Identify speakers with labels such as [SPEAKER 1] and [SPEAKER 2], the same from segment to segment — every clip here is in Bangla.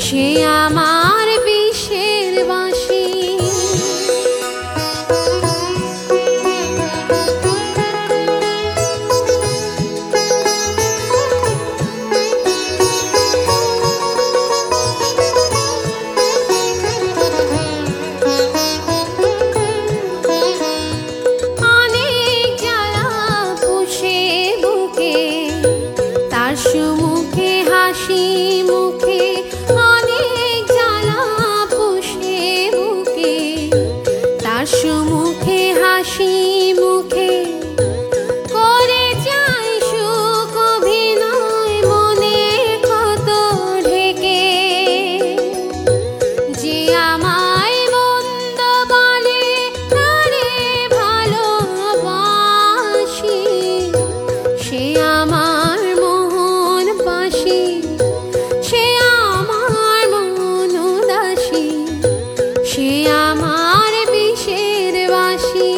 [SPEAKER 1] সে আমার বিষের বাঁশি। অনেক জ্বালা পুষে বুকে, তার সুমুখে হাসি মুখে। অনেক জ্বালা পুষে বুকে, তার সুমুখে হাসি মুখে। করে যাই সুখ অভিনয় মনে কত ঢেকে। যে আমায় মন্দ বলে তারে ভালোবাসি, সে আমার মোহন বাসি, সে আমার মন উদাসী, সে আমার বিষের বাঁশি।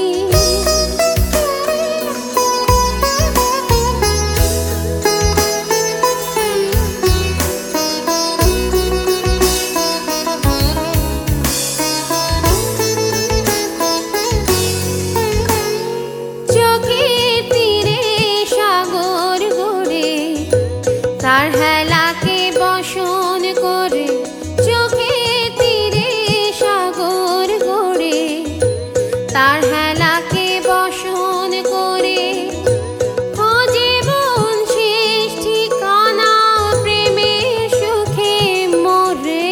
[SPEAKER 1] চোখের তীরে সাগর গড়ে, তার হেলাকে বসন করে। চোখের তীরে সাগর গড়ে, তার হেলাকে বসন করে। খোঁজে মন শেষ ঠিকানা প্রেমের সুখে মোরে।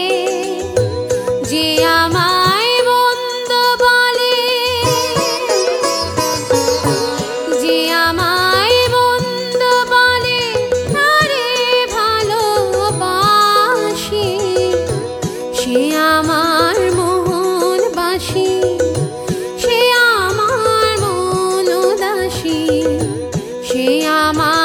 [SPEAKER 1] যে আমায় মন্দ বলে, যে আমায় মন্দ বলে তারে ভালোবাসি, সে আমার মোহন বাসি, সে আমার মন উদাসী, সে আমার